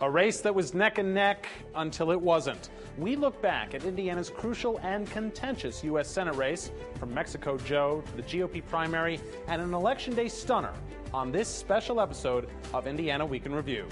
A race that was neck and neck until it wasn't. We look back at Indiana's crucial and contentious U.S. Senate race, from Mexico Joe to the GOP primary, and an Election Day stunner on this special episode of Indiana Week in Review.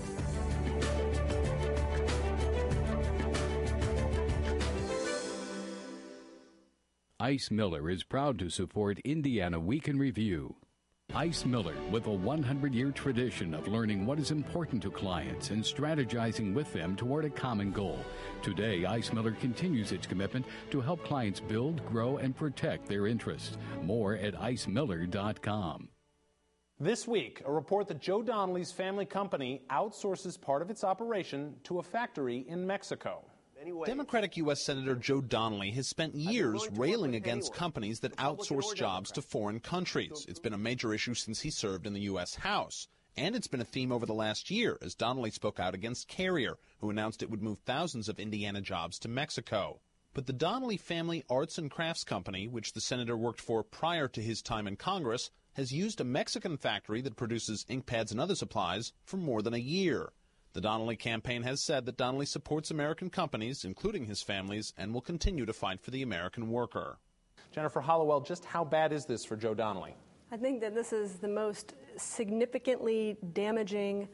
Ice Miller is proud to support Indiana Week in Review. Ice Miller, with a 100-year tradition of learning what is important to clients and strategizing with them toward a common goal. Today, Ice Miller continues its commitment to help clients build, grow, and protect their interests. More at icemiller.com. This week, a report that Joe Donnelly's family company outsources part of its operation to a factory in Mexico. Democratic U.S. Senator Joe Donnelly has spent years railing against companies that outsource jobs to foreign countries. It's been a major issue since he served in the U.S. House. And it's been a theme over the last year as Donnelly spoke out against Carrier, who announced it would move thousands of Indiana jobs to Mexico. But the Donnelly Family Arts and Crafts Company, which the senator worked for prior to his time in Congress, has used a Mexican factory that produces ink pads and other supplies for more than a year. The Donnelly campaign has said that Donnelly supports American companies, including his family's, and will continue to fight for the American worker. Jennifer Hollowell, just how bad is this for Joe Donnelly? I think that this is the most significantly damaging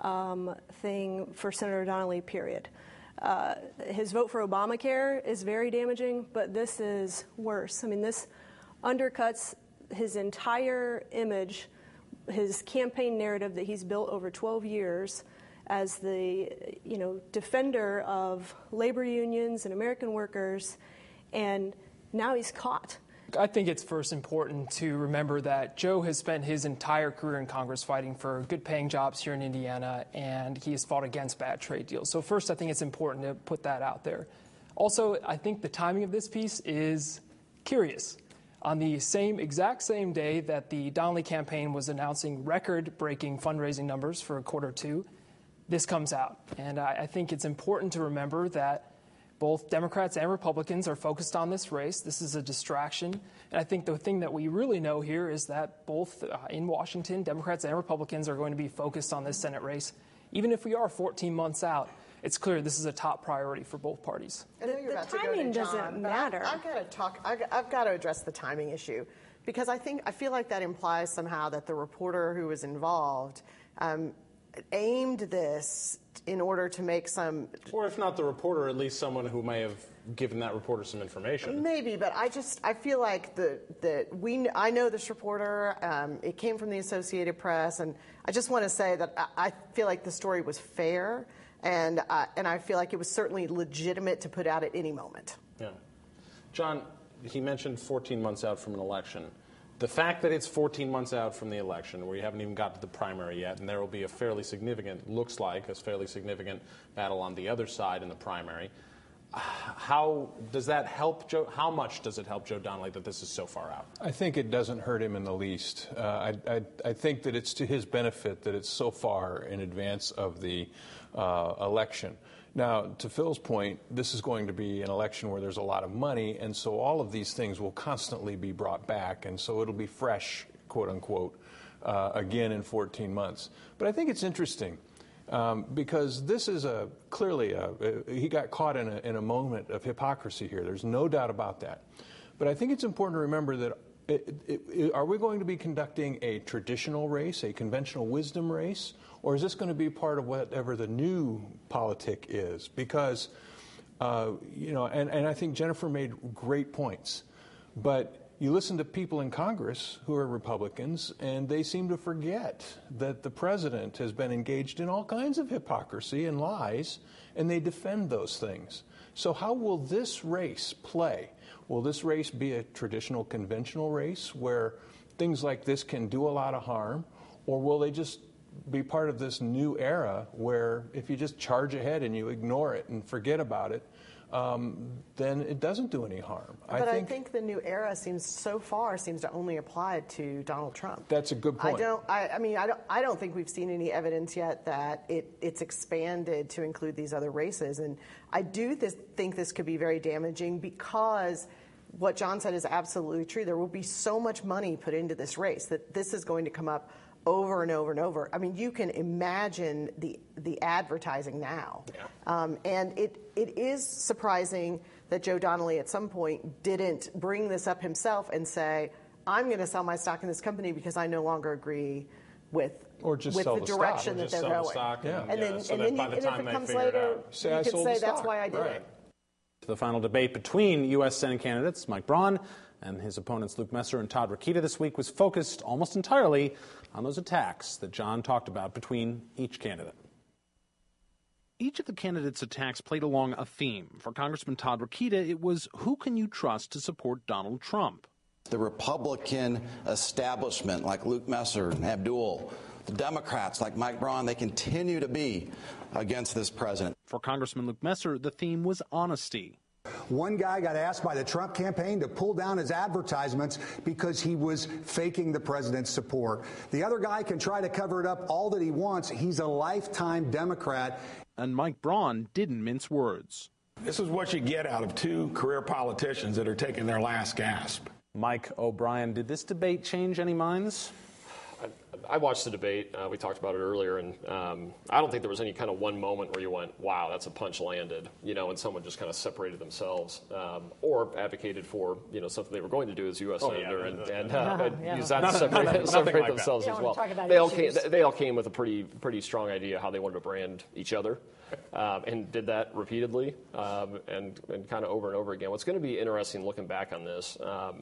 thing for Senator Donnelly, period. His vote for Obamacare is very damaging, but this is worse. I mean, this undercuts his entire image, his campaign narrative that he's built over 12 years as the, defender of labor unions and American workers, and now he's caught. I think it's first important to remember that Joe has spent his entire career in Congress fighting for good-paying jobs here in Indiana, and he has fought against bad trade deals. So first, I think it's important to put that out there. Also, I think the timing of this piece is curious. On the exact same day that the Donnelly campaign was announcing record-breaking fundraising numbers for quarter two, this comes out. And I think it's important to remember that both Democrats and Republicans are focused on this race. This is a distraction. And I think the thing that we really know here is that both in Washington, Democrats and Republicans are going to be focused on this Senate race. Even if we are 14 months out, it's clear this is a top priority for both parties. The timing doesn't matter. I've got to address the timing issue, because I feel like that implies somehow that the reporter who was involved aimed this in order to make some... Or if not the reporter, at least someone who may have given that reporter some information. Maybe, but I feel like I know this reporter. It came from the Associated Press, and I just want to say that I feel like the story was fair, and I feel like it was certainly legitimate to put out at any moment. Yeah. John, he mentioned 14 months out from an election. The fact that it's 14 months out from the election, where you haven't even got to the primary yet, and there will be a fairly significant battle on the other side in the primary, how does that help Joe? How much does it help Joe Donnelly that this is so far out? I think it doesn't hurt him in the least. I think that it's to his benefit that it's so far in advance of the election. Now, to Phil's point, this is going to be an election where there's a lot of money, and so all of these things will constantly be brought back, and so it'll be fresh, quote unquote, again in 14 months. But I think it's interesting because this is he got caught in a moment of hypocrisy here. There's no doubt about that. But I think it's important to remember that are we going to be conducting a traditional race, a conventional wisdom race, or is this going to be part of whatever the new politic is? Because, and I think Jennifer made great points, but you listen to people in Congress who are Republicans, and they seem to forget that the president has been engaged in all kinds of hypocrisy and lies, and they defend those things. So how will this race play? Will this race be a traditional conventional race where things like this can do a lot of harm, or will they just be part of this new era where if you just charge ahead and you ignore it and forget about it, then it doesn't do any harm. But I think the new era seems to only apply to Donald Trump. That's a good point. I don't think we've seen any evidence yet that it's expanded to include these other races. And I do think this could be very damaging because what John said is absolutely true. There will be so much money put into this race that this is going to come up over and over and over. I mean, you can imagine the advertising now. Yeah. And it is surprising that Joe Donnelly at some point didn't bring this up himself and say, I'm going to sell my stock in this company because I no longer agree with the direction that they're going. And then if it comes later, you can say that's why I did it. The final debate between U.S. Senate candidates Mike Braun and his opponents Luke Messer and Todd Rokita this week was focused almost entirely on those attacks that John talked about between each candidate. Each of the candidates' attacks played along a theme. For Congressman Todd Rokita, it was, who can you trust to support Donald Trump? The Republican establishment, like Luke Messer and Abdul, the Democrats, like Mike Braun, they continue to be against this president. For Congressman Luke Messer, the theme was honesty. One guy got asked by the Trump campaign to pull down his advertisements because he was faking the president's support. The other guy can try to cover it up all that he wants. He's a lifetime Democrat. And Mike Braun didn't mince words. This is what you get out of two career politicians that are taking their last gasp. Mike O'Brien, did this debate change any minds? I watched the debate. We talked about it earlier, and I don't think there was any kind of one moment where you went, wow, that's a punch landed, and someone just kind of separated themselves or advocated for, something they were going to do as U.S. Senator and use that to separate themselves as well. They all came with a pretty strong idea how they wanted to brand each other and did that repeatedly and kind of over and over again. What's going to be interesting looking back on this,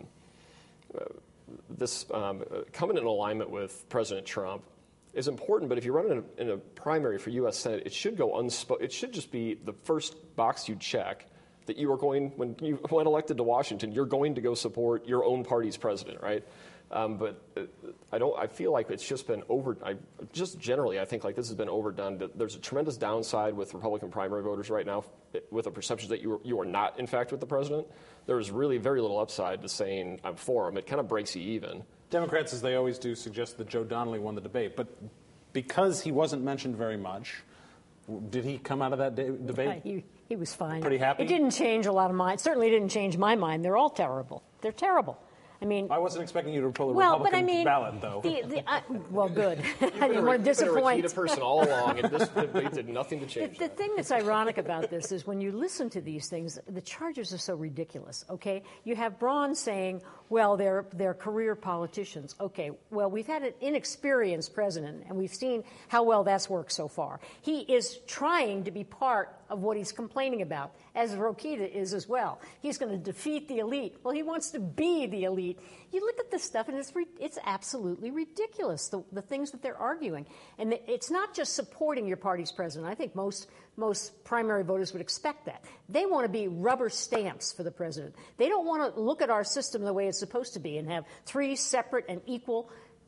coming in alignment with President Trump is important, but if you run in a primary for U.S. Senate, it should go it should just be the first box you check that you are going, when you went elected to Washington, you're going to go support your own party's president, right? But I feel like it's just been generally, I think like this has been overdone. There's a tremendous downside with Republican primary voters right now with a perception that you are not, in fact, with the president. There's really very little upside to saying I'm for him. It kind of breaks you even. Democrats, as they always do, suggest that Joe Donnelly won the debate. But because he wasn't mentioned very much, did he come out of that debate? He was fine. Pretty happy? It didn't change a lot of mine. Certainly didn't change my mind. They're all terrible. They're terrible. I mean, I wasn't expecting you to pull the Republican ballot, though. Well, good. I didn't want to disappoint. You've been a Rokita person all along, and this debate did nothing to change the thing that's ironic about this is when you listen to these things, the charges are so ridiculous, okay? You have Braun saying, well, they're career politicians. Okay, well, we've had an inexperienced president, and we've seen how well that's worked so far. He is trying to be part of what he's complaining about, as Rokita is as well. He's going to defeat the elite. Well, he wants to be the elite. You look at this stuff, and it's absolutely ridiculous, the things that they're arguing. And it's not just supporting your party's president. I think most primary voters would expect that. They want to be rubber stamps for the president. They don't want to look at our system the way it's supposed to be and have three separate and equal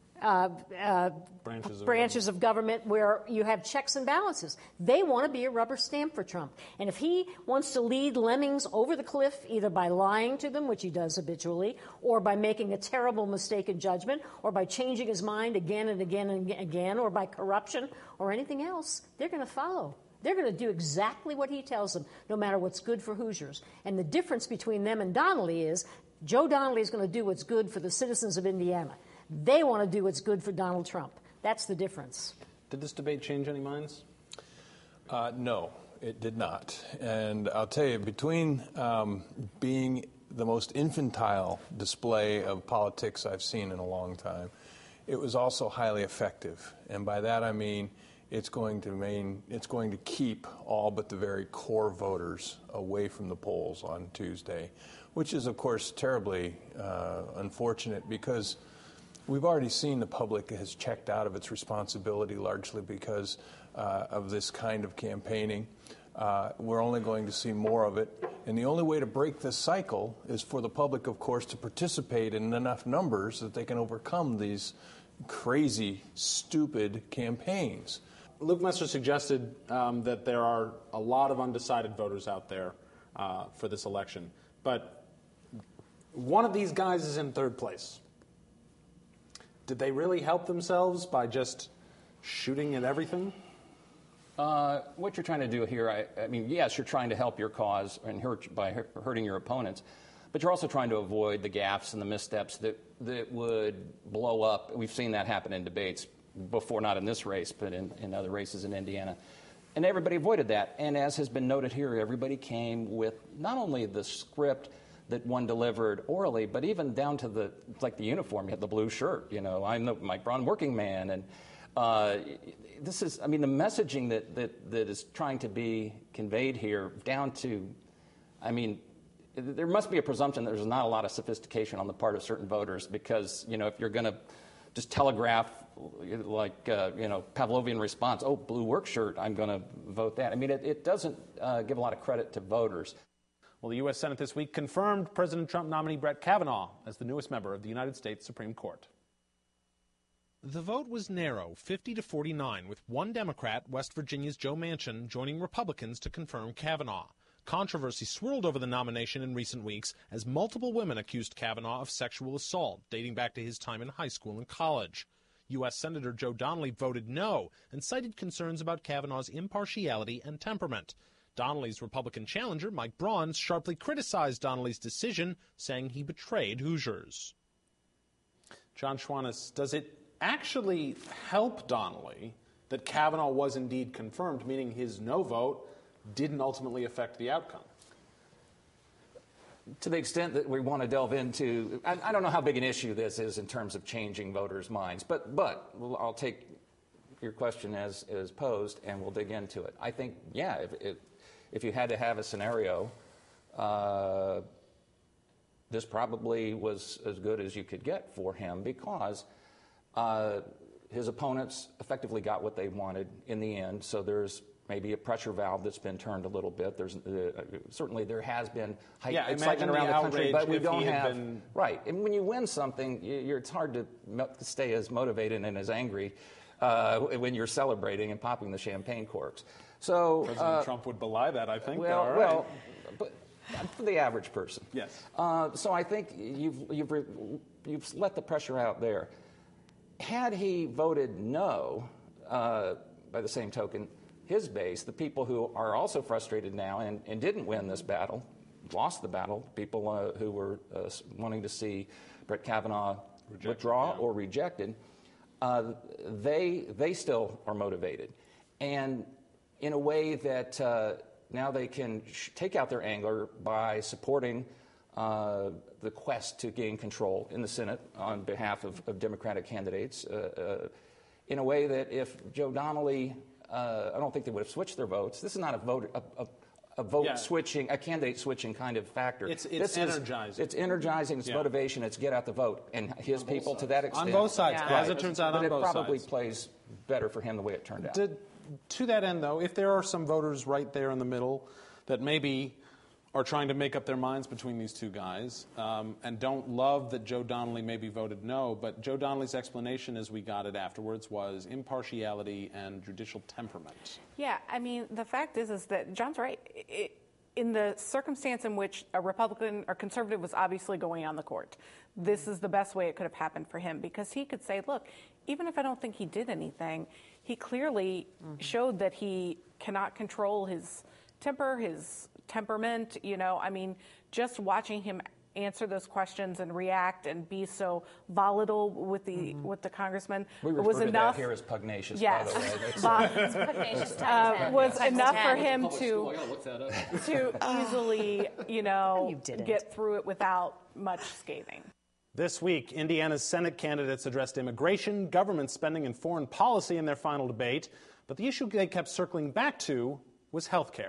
branches of government where you have checks and balances. They want to be a rubber stamp for Trump. And if he wants to lead lemmings over the cliff, either by lying to them, which he does habitually, or by making a terrible mistake in judgment, or by changing his mind again and again and again, or by corruption or anything else, they're going to follow. They're going to do exactly what he tells them, no matter what's good for Hoosiers. And the difference between them and Donnelly is Joe Donnelly is going to do what's good for the citizens of Indiana. They want to do what's good for Donald Trump. That's the difference. Did this debate change any minds? No, it did not. And I'll tell you, between being the most infantile display of politics I've seen in a long time, it was also highly effective. And by that I mean it's going to keep all but the very core voters away from the polls on Tuesday, which is, of course, terribly unfortunate because we've already seen the public has checked out of its responsibility largely because of this kind of campaigning. We're only going to see more of it. And the only way to break this cycle is for the public, of course, to participate in enough numbers that they can overcome these crazy, stupid campaigns. Luke Messer suggested that there are a lot of undecided voters out there for this election. But one of these guys is in third place. Did they really help themselves by just shooting at everything? What you're trying to do here, I mean, yes, you're trying to help your cause and by hurting your opponents, but you're also trying to avoid the gaffes and the missteps that would blow up. We've seen that happen in debates before, not in this race, but in other races in Indiana. And everybody avoided that. And as has been noted here, everybody came with not only the script that one delivered orally, but even down to the uniform. You had the blue shirt, I'm the Mike Braun working man. And this is, the messaging that is trying to be conveyed here down to, there must be a presumption that there's not a lot of sophistication on the part of certain voters because, if you're going to just telegraph Pavlovian response, oh, blue work shirt, I'm going to vote that. It doesn't give a lot of credit to voters. Well, the U.S. Senate this week confirmed President Trump nominee Brett Kavanaugh as the newest member of the United States Supreme Court. The vote was narrow, 50-49, with one Democrat, West Virginia's Joe Manchin, joining Republicans to confirm Kavanaugh. Controversy swirled over the nomination in recent weeks as multiple women accused Kavanaugh of sexual assault, dating back to his time in high school and college. U.S. Senator Joe Donnelly voted no and cited concerns about Kavanaugh's impartiality and temperament. Donnelly's Republican challenger, Mike Braun, sharply criticized Donnelly's decision, saying he betrayed Hoosiers. John Schwannis, does it actually help Donnelly that Kavanaugh was indeed confirmed, meaning his no vote didn't ultimately affect the outcome? To the extent that we want to delve into, I don't know how big an issue this is in terms of changing voters' minds, but I'll take your question as posed and we'll dig into it. I think, if you had to have a scenario, this probably was as good as you could get for him because his opponents effectively got what they wanted in the end. So there's maybe a pressure valve that's been turned a little bit. There's certainly there has been excitement around the country, but we don't have right. And when you win something, it's hard to stay as motivated and as angry when you're celebrating and popping the champagne corks. So President Trump would belie that, I think. Well, but for the average person, yes. So I think you've let the pressure out there. Had he voted no, by the same token, his base, the people who are also frustrated now and didn't win this battle, lost the battle, people who were wanting to see Brett Kavanaugh withdraw or rejected, they still are motivated. And in a way that now they can take out their anger by supporting the quest to gain control in the Senate on behalf of Democratic candidates in a way that if Joe Donnelly, I don't think they would have switched their votes. This is not a vote switching, a candidate switching kind of factor. It's energizing. It's energizing. It's motivation. It's get out the vote. And his people, to that extent, on both sides, as it turns out, on both sides. But it probably plays better for him the way it turned out. To that end, though, if there are some voters right there in the middle that maybe are trying to make up their minds between these two guys and don't love that Joe Donnelly maybe voted no, but Joe Donnelly's explanation as we got it afterwards was impartiality and judicial temperament. Yeah, the fact is that John's right. In the circumstance in which a Republican or conservative was obviously going on the court, this is the best way it could have happened for him because he could say, look, even if I don't think he did anything, he clearly showed that he cannot control his temper, his temperament. Just watching him answer those questions and react and be so volatile with the congressman was enough. That here as pugnacious, yes, by the way. It's pugnacious was enough for him to easily, get through it without much scathing. This week, Indiana's Senate candidates addressed immigration, government spending, and foreign policy in their final debate, but the issue they kept circling back to was health care.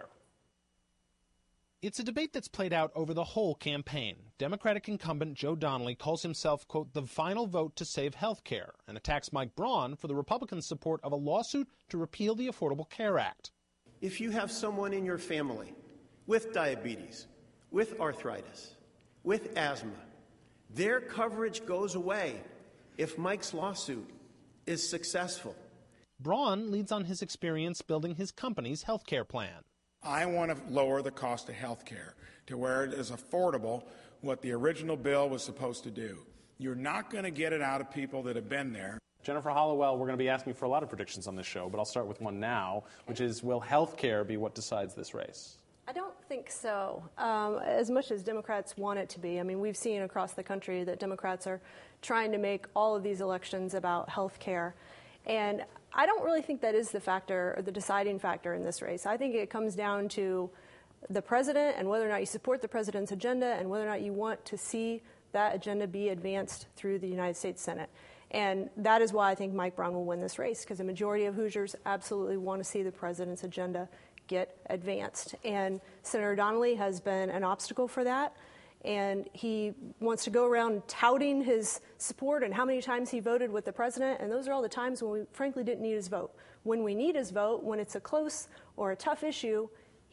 It's a debate that's played out over the whole campaign. Democratic incumbent Joe Donnelly calls himself, quote, the final vote to save health care, and attacks Mike Braun for the Republican support of a lawsuit to repeal the Affordable Care Act. If you have someone in your family with diabetes, with arthritis, with asthma, their coverage goes away if Mike's lawsuit is successful. Braun leads on his experience building his company's health care plan. I want to lower the cost of health care to where it is affordable, what the original bill was supposed to do. You're not going to get it out of people that have been there. Jennifer Hollowell, we're going to be asking for a lot of predictions on this show, but I'll start with one now, which is, will health care be what decides this race? I don't think so, as much as Democrats want it to be. We've seen across the country that Democrats are trying to make all of these elections about health care. And I don't really think that is the factor or the deciding factor in this race. I think it comes down to the president and whether or not you support the president's agenda and whether or not you want to see that agenda be advanced through the United States Senate. And that is why I think Mike Braun will win this race, because the majority of Hoosiers absolutely want to see the president's agenda get advanced. And Senator Donnelly has been an obstacle for that. And he wants to go around touting his support and how many times he voted with the president. And those are all the times when we frankly didn't need his vote. When we need his vote, when it's a close or a tough issue,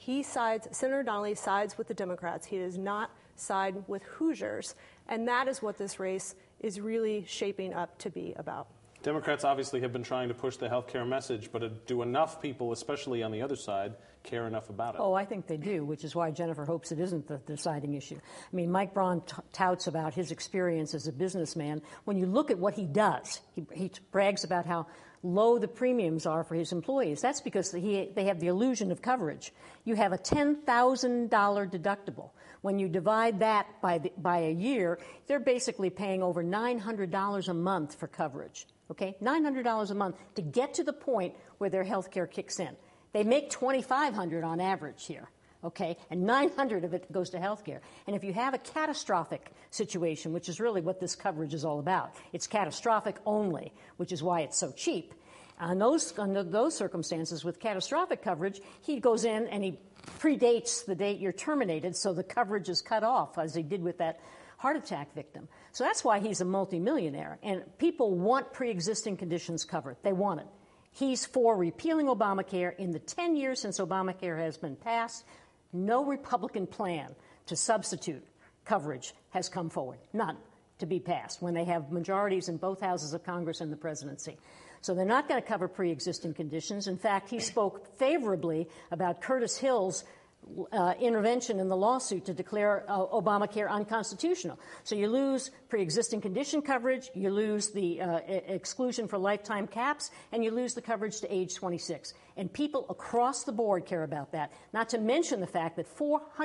Senator Donnelly sides with the Democrats. He does not side with Hoosiers. And that is what this race is really shaping up to be about. Democrats obviously have been trying to push the health care message, but do enough people, especially on the other side, care enough about it? Oh, I think they do, which is why Jennifer hopes it isn't the deciding issue. I mean, Mike Braun touts about his experience as a businessman. When you look at what he does, he brags about how low the premiums are for his employees. That's because they have the illusion of coverage. You have a $10,000 deductible. When you divide that by a year, they're basically paying over $900 a month for coverage. Okay, $900 a month to get to the point where their health care kicks in. They make $2,500 on average here, okay, and $900 of it goes to health care. And if you have a catastrophic situation, which is really what this coverage is all about, it's catastrophic only, which is why it's so cheap. Under those circumstances, with catastrophic coverage, he goes in and he predates the date you're terminated, so the coverage is cut off, as he did with that heart attack victim. So that's why he's a multimillionaire. And people want pre-existing conditions covered. They want it. He's for repealing Obamacare. In the 10 years since Obamacare has been passed, no Republican plan to substitute coverage has come forward. None to be passed when they have majorities in both houses of Congress and the presidency. So they're not going to cover pre-existing conditions. In fact, he spoke favorably about Curtis Hill's intervention in the lawsuit to declare Obamacare unconstitutional. So you lose pre-existing condition coverage, you lose the exclusion for lifetime caps, and you lose the coverage to age 26. And people across the board care about that, not to mention the fact that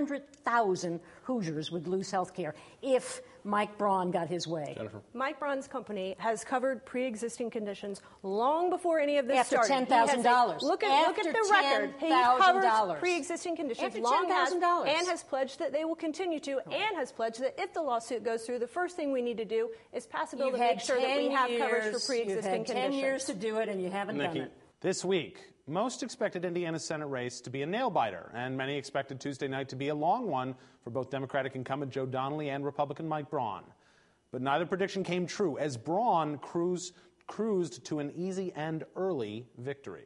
400,000 Hoosiers would lose health care if Mike Braun got his way. Jennifer. Mike Braun's company has covered pre-existing conditions long before any of this After started. $10,000. Look at the record. He covers pre-existing conditions After long $10,000. and has pledged that they will continue to, and has pledged that if the lawsuit goes through, the first thing we need to do is pass a bill to make sure that we have coverage for pre-existing conditions. You've had 10 years to do it, and you haven't done it. This week, most expected Indiana Senate race to be a nail-biter, and many expected Tuesday night to be a long one for both Democratic incumbent Joe Donnelly and Republican Mike Braun. But neither prediction came true, as Braun cruised to an easy and early victory.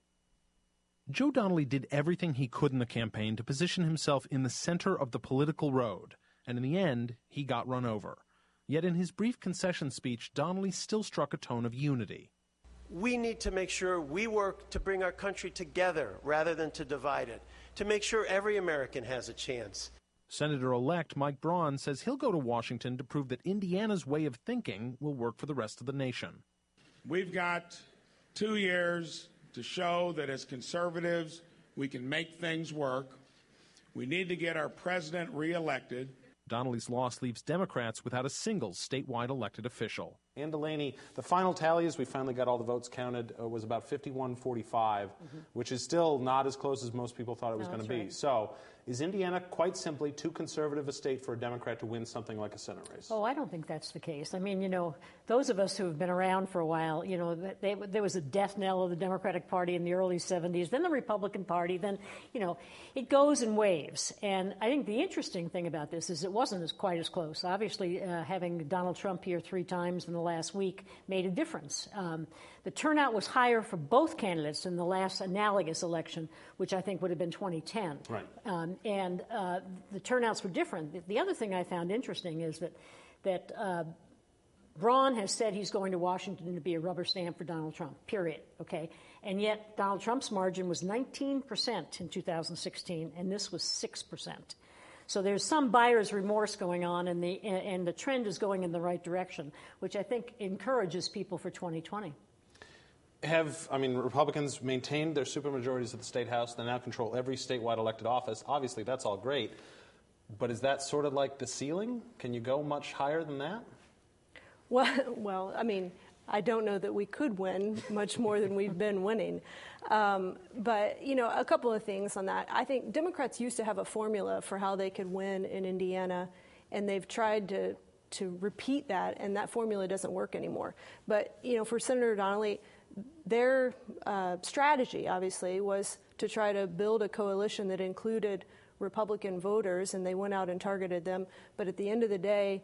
Joe Donnelly did everything he could in the campaign to position himself in the center of the political road, and in the end, he got run over. Yet in his brief concession speech, Donnelly still struck a tone of unity. We need to make sure we work to bring our country together rather than to divide it, to make sure every American has a chance. Senator-elect Mike Braun says he'll go to Washington to prove that Indiana's way of thinking will work for the rest of the nation. We've got 2 years to show that as conservatives, we can make things work. We need to get our president reelected. Donnelly's loss leaves Democrats without a single statewide elected official. Ann Delaney, the final tally, as we finally got all the votes counted, was about 51-45, which is still not as close as most people thought it was going to be. Right. So is Indiana quite simply too conservative a state for a Democrat to win something like a Senate race? Oh, I don't think that's the case. I mean, you know, those of us who have been around for a while, you know, there was a death knell of the Democratic Party in the early 70s, then the Republican Party, then, you know, it goes in waves. And I think the interesting thing about this is it wasn't quite as close. Obviously, having Donald Trump here 3 times in the last week made a difference. The turnout was higher for both candidates in the last analogous election, which I think would have been 2010. Right. And the turnouts were different. The other thing I found interesting is that Braun has said he's going to Washington to be a rubber stamp for Donald Trump, period, okay? And yet Donald Trump's margin was 19% in 2016, and this was 6%. So there's some buyer's remorse going on, and the trend is going in the right direction, which I think encourages people for 2020. Republicans maintained their supermajorities at the State House. They now control every statewide elected office. Obviously, that's all great. But is that sort of like the ceiling? Can you go much higher than that? Well, I mean, I don't know that we could win much more than we've been winning. But, a couple of things on that. I think Democrats used to have a formula for how they could win in Indiana, and they've tried to repeat that, and that formula doesn't work anymore. But, for Senator Donnelly, their strategy, obviously, was to try to build a coalition that included Republican voters, and they went out and targeted them. But at the end of the day,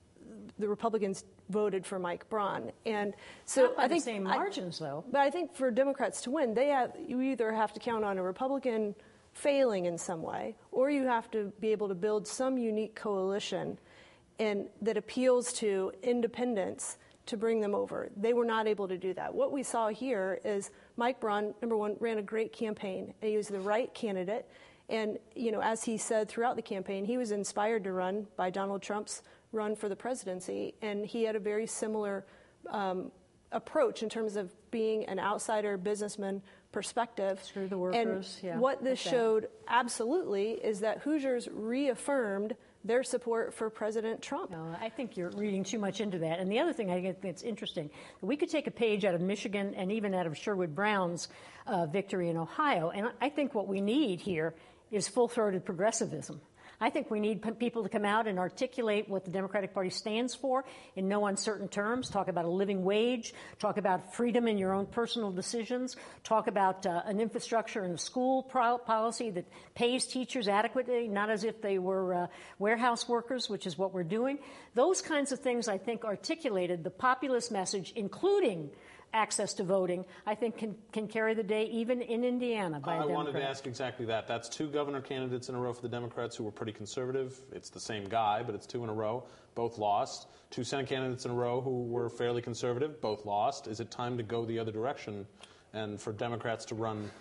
the Republicans voted for Mike Braun, and so Not by I think the same margins, though. But I think for Democrats to win, you either have to count on a Republican failing in some way, or you have to be able to build some unique coalition, and that appeals to independents to bring them over. They were not able to do that. What we saw here is Mike Braun, number one, ran a great campaign, and he was the right candidate. And as he said throughout the campaign, he was inspired to run by Donald Trump's run for the presidency, and he had a very similar approach in terms of being an outsider businessman perspective. Screw the workers. And what this showed absolutely is that Hoosiers reaffirmed their support for President Trump. No, I think you're reading too much into that. And the other thing I think that's interesting, we could take a page out of Michigan and even out of Sherwood Brown's victory in Ohio, and I think what we need here is full-throated progressivism. I think we need people to come out and articulate what the Democratic Party stands for in no uncertain terms, talk about a living wage, talk about freedom in your own personal decisions, talk about an infrastructure and a school policy that pays teachers adequately, not as if they were warehouse workers, which is what we're doing. Those kinds of things, I think, articulated the populist message, including access to voting, I think can carry the day even in Indiana by a Democrat. I wanted to ask exactly that. That's two governor candidates in a row for the Democrats who were pretty conservative. It's the same guy, but it's two in a row. Both lost. Two Senate candidates in a row who were fairly conservative. Both lost. Is it time to go the other direction and for Democrats to run,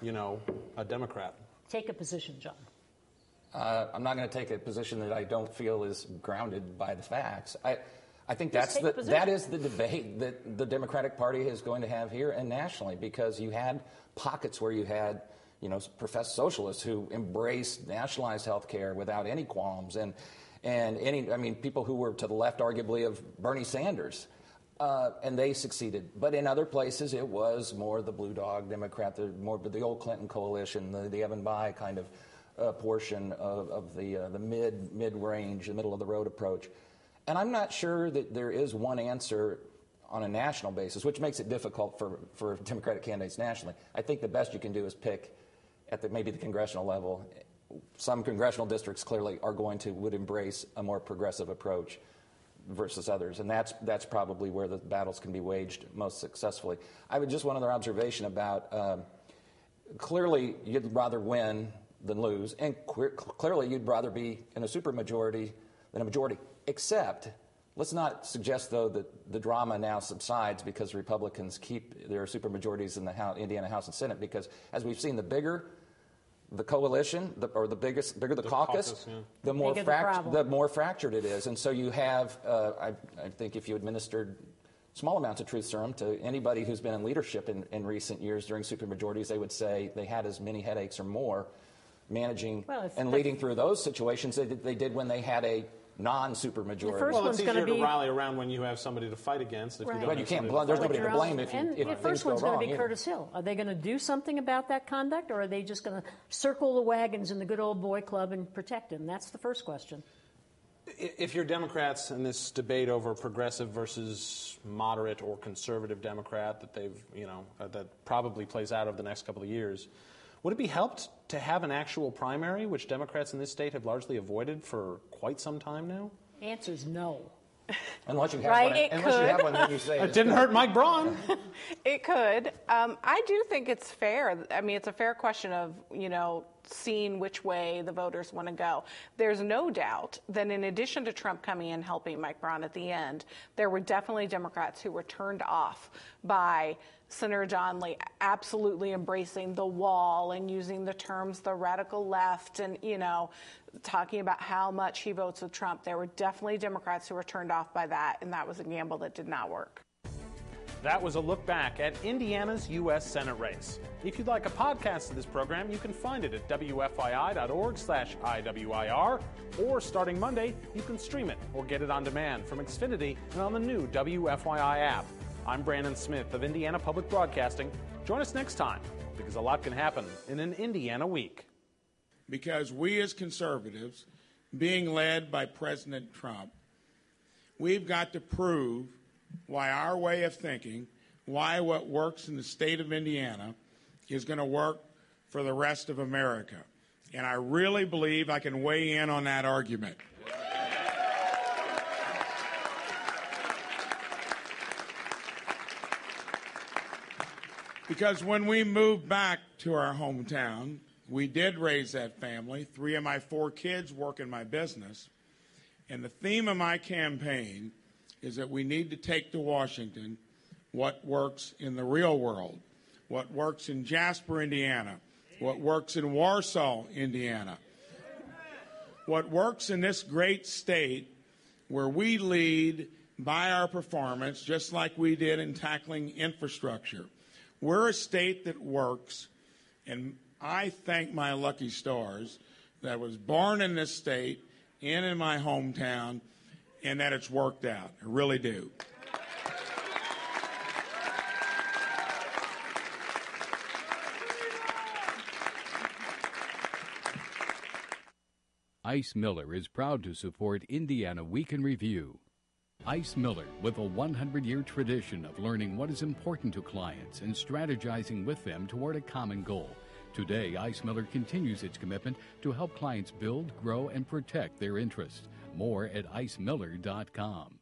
a Democrat? Take a position, John. I'm not going to take a position that I don't feel is grounded by the facts. I think that is the debate that the Democratic Party is going to have here and nationally, because you had pockets where you had, professed socialists who embraced nationalized health care without any qualms, and people who were to the left, arguably, of Bernie Sanders, and they succeeded. But in other places, it was more the blue dog Democrat, more the old Clinton coalition, the Evan Bayh kind of portion of the mid-range, the middle-of-the-road approach. And I'm not sure that there is one answer on a national basis, which makes it difficult for Democratic candidates nationally. I think the best you can do is pick at maybe the congressional level. Some congressional districts clearly would embrace a more progressive approach versus others, and that's probably where the battles can be waged most successfully. I would just one other observation about clearly you'd rather win than lose, and clearly you'd rather be in a supermajority than a majority. Except, let's not suggest, though, that the drama now subsides because Republicans keep their supermajorities in the Indiana House and Senate, because, as we've seen, the bigger the coalition, the bigger the caucus, yeah, the more fractured it is. And so you have, I think if you administered small amounts of truth serum to anybody who's been in leadership in recent years during supermajorities, they would say they had as many headaches or more managing and leading through those situations that they did when they had a non-supermajority. Well, it's easier to rally around when you have somebody to fight against. If you don't, but you can't. There's nobody to blame if the first one's going to be Curtis Hill. Are they going to do something about that conduct, or are they just going to circle the wagons in the good old boy club and protect him? That's the first question. If you're Democrats in this debate over progressive versus moderate or conservative Democrat that that probably plays out over the next couple of years, would it be helped to have an actual primary, which Democrats in this state have largely avoided for quite some time now? The answer is no. Unless you have one, then you say it didn't hurt Mike Braun. It could. I do think it's fair. I mean, it's a fair question of, seeing which way the voters want to go. There's no doubt that in addition to Trump coming in helping Mike Braun at the end, there were definitely Democrats who were turned off by Senator Donnelly absolutely embracing the wall and using the terms the radical left and, talking about how much he votes with Trump. There were definitely Democrats who were turned off by that, and that was a gamble that did not work. That was a look back at Indiana's U.S. Senate race. If you'd like a podcast of this program, you can find it at wfii.org/IWIR, or starting Monday, you can stream it or get it on demand from Xfinity and on the new WFYI app. I'm Brandon Smith of Indiana Public Broadcasting. Join us next time, because a lot can happen in an Indiana week. Because we as conservatives, being led by President Trump, we've got to prove why our way of thinking, why what works in the state of Indiana is going to work for the rest of America. And I really believe I can weigh in on that argument. Because when we moved back to our hometown, we did raise that family. 3 of my 4 kids work in my business. And the theme of my campaign is that we need to take to Washington what works in the real world, what works in Jasper, Indiana, what works in Warsaw, Indiana, what works in this great state where we lead by our performance, just like we did in tackling infrastructure. We're a state that works, and I thank my lucky stars that I was born in this state and in my hometown, and that it's worked out. I really do. Ice Miller is proud to support Indiana Week in Review. Ice Miller, with a 100-year tradition of learning what is important to clients and strategizing with them toward a common goal. Today, Ice Miller continues its commitment to help clients build, grow, and protect their interests. More at icemiller.com.